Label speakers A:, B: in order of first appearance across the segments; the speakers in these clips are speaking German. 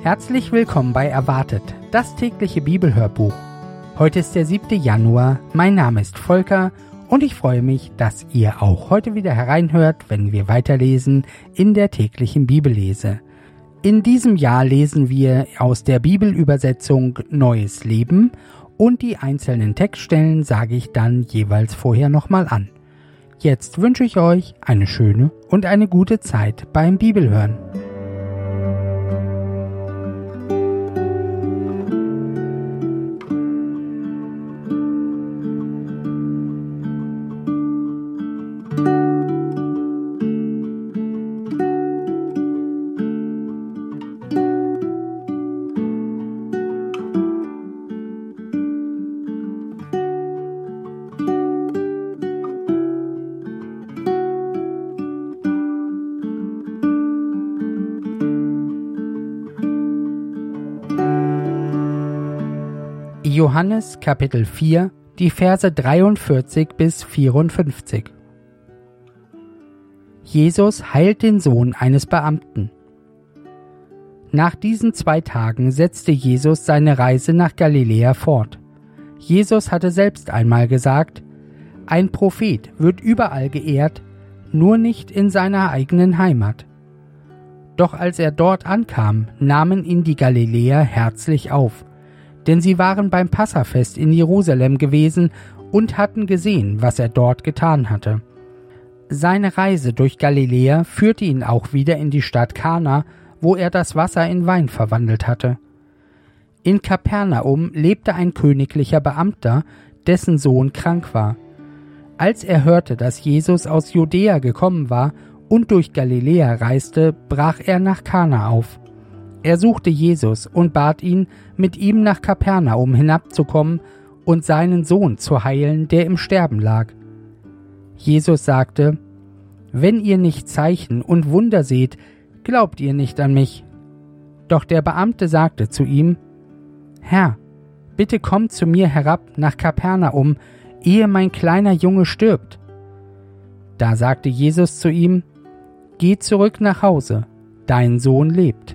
A: Herzlich willkommen bei Erwartet, das tägliche Bibelhörbuch. Heute ist der 7. Januar, mein Name ist Volker und ich freue mich, dass ihr auch heute wieder hereinhört, wenn wir weiterlesen in der täglichen Bibellese. In diesem Jahr lesen wir aus der Bibelübersetzung Neues Leben und die einzelnen Textstellen sage ich dann jeweils vorher nochmal an. Jetzt wünsche ich euch eine schöne und eine gute Zeit beim Bibelhören. Johannes Kapitel 4, die Verse 43 bis 54. Jesus heilt den Sohn eines Beamten. Nach diesen 2 Tagen setzte Jesus seine Reise nach Galiläa fort. Jesus hatte selbst einmal gesagt, ein Prophet wird überall geehrt, nur nicht in seiner eigenen Heimat. Doch als er dort ankam, nahmen ihn die Galiläer herzlich auf, denn sie waren beim Passafest in Jerusalem gewesen und hatten gesehen, was er dort getan hatte. Seine Reise durch Galiläa führte ihn auch wieder in die Stadt Kana, wo er das Wasser in Wein verwandelt hatte. In Kapernaum lebte ein königlicher Beamter, dessen Sohn krank war. Als er hörte, dass Jesus aus Judäa gekommen war und durch Galiläa reiste, brach er nach Kana auf. Er suchte Jesus und bat ihn, mit ihm nach Kapernaum hinabzukommen und seinen Sohn zu heilen, der im Sterben lag. Jesus sagte, »Wenn ihr nicht Zeichen und Wunder seht, glaubt ihr nicht an mich.« Doch der Beamte sagte zu ihm, »Herr, bitte komm zu mir herab nach Kapernaum, ehe mein kleiner Junge stirbt.« Da sagte Jesus zu ihm, »Geh zurück nach Hause, dein Sohn lebt.«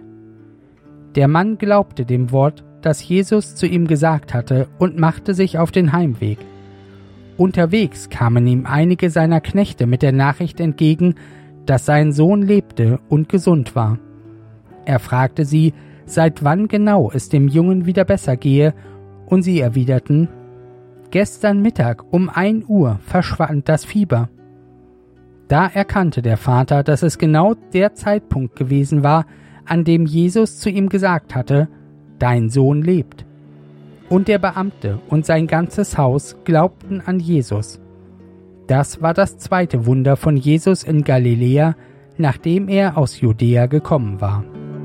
A: Der Mann glaubte dem Wort, das Jesus zu ihm gesagt hatte, und machte sich auf den Heimweg. Unterwegs kamen ihm einige seiner Knechte mit der Nachricht entgegen, dass sein Sohn lebte und gesund war. Er fragte sie, seit wann genau es dem Jungen wieder besser gehe, und sie erwiderten, »Gestern Mittag um 1 Uhr verschwand das Fieber.« Da erkannte der Vater, dass es genau der Zeitpunkt gewesen war, an dem Jesus zu ihm gesagt hatte, »Dein Sohn lebt.« Und der Beamte und sein ganzes Haus glaubten an Jesus. Das war das 2. Wunder von Jesus in Galiläa, nachdem er aus Judäa gekommen war.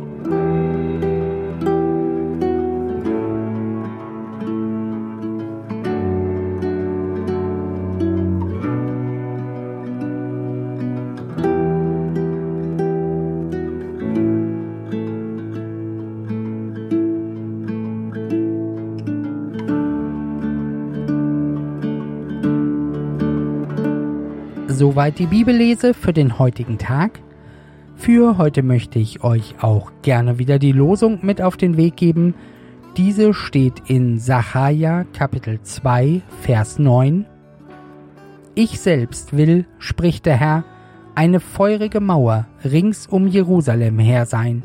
A: Soweit die Bibellese für den heutigen Tag. Für heute möchte ich euch auch gerne wieder die Losung mit auf den Weg geben. Diese steht in Sacharja Kapitel 2, Vers 9. Ich selbst will, spricht der Herr, eine feurige Mauer rings um Jerusalem her sein.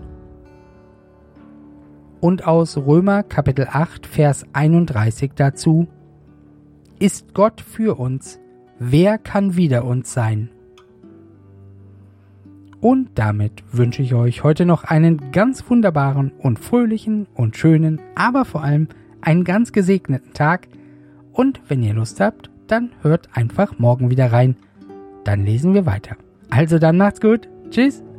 A: Und aus Römer Kapitel 8, Vers 31 dazu. Ist Gott für uns? Wer kann wider uns sein? Und damit wünsche ich euch heute noch einen ganz wunderbaren und fröhlichen und schönen, aber vor allem einen ganz gesegneten Tag. Und wenn ihr Lust habt, dann hört einfach morgen wieder rein. Dann lesen wir weiter. Also dann macht's gut. Tschüss.